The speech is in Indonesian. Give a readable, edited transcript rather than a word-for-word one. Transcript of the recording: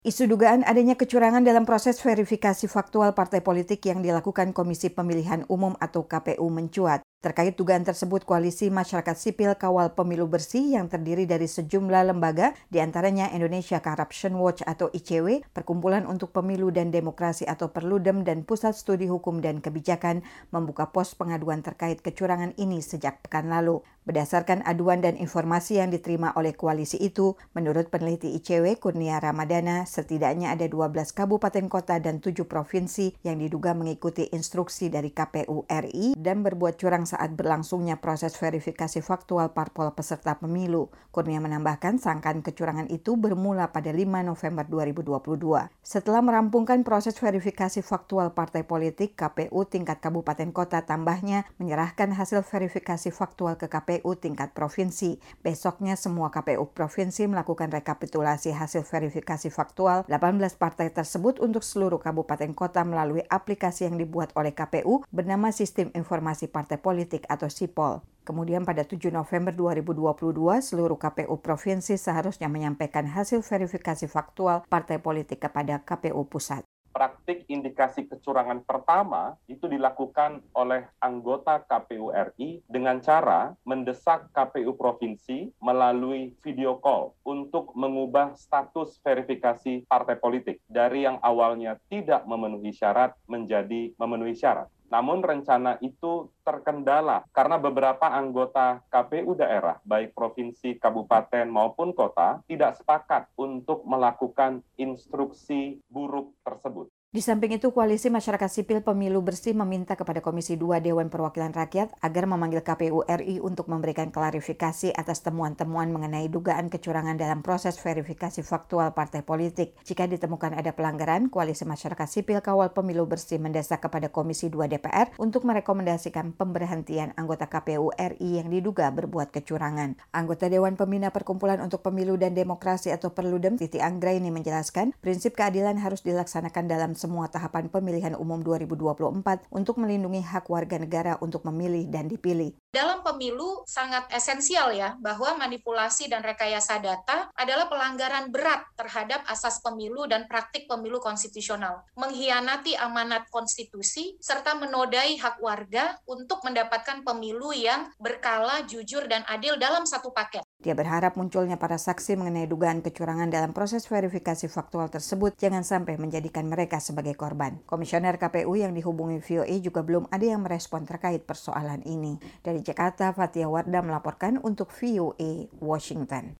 Isu dugaan adanya kecurangan dalam proses verifikasi faktual partai politik yang dilakukan Komisi Pemilihan Umum atau KPU mencuat. Terkait dugaan tersebut, Koalisi Masyarakat Sipil Kawal Pemilu Bersih yang terdiri dari sejumlah lembaga, diantaranya Indonesia Corruption Watch atau ICW, Perkumpulan untuk Pemilu dan Demokrasi atau Perludem, dan Pusat Studi Hukum dan Kebijakan, membuka pos pengaduan terkait kecurangan ini sejak pekan lalu. Berdasarkan aduan dan informasi yang diterima oleh koalisi itu, menurut peneliti ICW Kurnia Ramadana, setidaknya ada 12 kabupaten kota dan 7 provinsi yang diduga mengikuti instruksi dari KPU RI dan berbuat curang saat berlangsungnya proses verifikasi faktual parpol peserta pemilu. Kurnia menambahkan sangkaan kecurangan itu bermula pada 5 November 2022. Setelah merampungkan proses verifikasi faktual partai politik, KPU tingkat kabupaten kota tambahnya menyerahkan hasil verifikasi faktual ke KPU tingkat provinsi. Besoknya semua KPU provinsi melakukan rekapitulasi hasil verifikasi faktual 18 partai tersebut untuk seluruh kabupaten kota melalui aplikasi yang dibuat oleh KPU bernama Sistem Informasi Partai Politik atau SIPOL. Kemudian pada 7 November 2022, seluruh KPU provinsi seharusnya menyampaikan hasil verifikasi faktual partai politik kepada KPU pusat. Praktik indikasi kecurangan pertama itu dilakukan oleh anggota KPU RI dengan cara mendesak KPU provinsi melalui video call untuk mengubah status verifikasi partai politik dari yang awalnya tidak memenuhi syarat menjadi memenuhi syarat. Namun rencana itu terkendala karena beberapa anggota KPU daerah, baik provinsi, kabupaten maupun kota, tidak sepakat untuk melakukan instruksi buruk tersebut. Di samping itu, Koalisi Masyarakat Sipil Pemilu Bersih meminta kepada Komisi 2 Dewan Perwakilan Rakyat agar memanggil KPU RI untuk memberikan klarifikasi atas temuan-temuan mengenai dugaan kecurangan dalam proses verifikasi faktual partai politik. Jika ditemukan ada pelanggaran, Koalisi Masyarakat Sipil Kawal Pemilu Bersih mendesak kepada Komisi 2 DPR untuk merekomendasikan pemberhentian anggota KPU RI yang diduga berbuat kecurangan. Anggota Dewan Pembina Perkumpulan untuk Pemilu dan Demokrasi atau Perludem, Titi Anggraini menjelaskan, prinsip keadilan harus dilaksanakan dalam semua tahapan pemilihan umum 2024 untuk melindungi hak warga negara untuk memilih dan dipilih. Dalam pemilu sangat esensial ya, bahwa manipulasi dan rekayasa data adalah pelanggaran berat terhadap asas pemilu dan praktik pemilu konstitusional. Mengkhianati amanat konstitusi, serta menodai hak warga untuk mendapatkan pemilu yang berkala, jujur, dan adil dalam satu paket. Dia berharap munculnya para saksi mengenai dugaan kecurangan dalam proses verifikasi faktual tersebut jangan sampai menjadikan mereka sebagai korban. Komisioner KPU yang dihubungi VOA juga belum ada yang merespon terkait persoalan ini. Dari Jakarta, Fathia Wardah melaporkan untuk VOA Washington.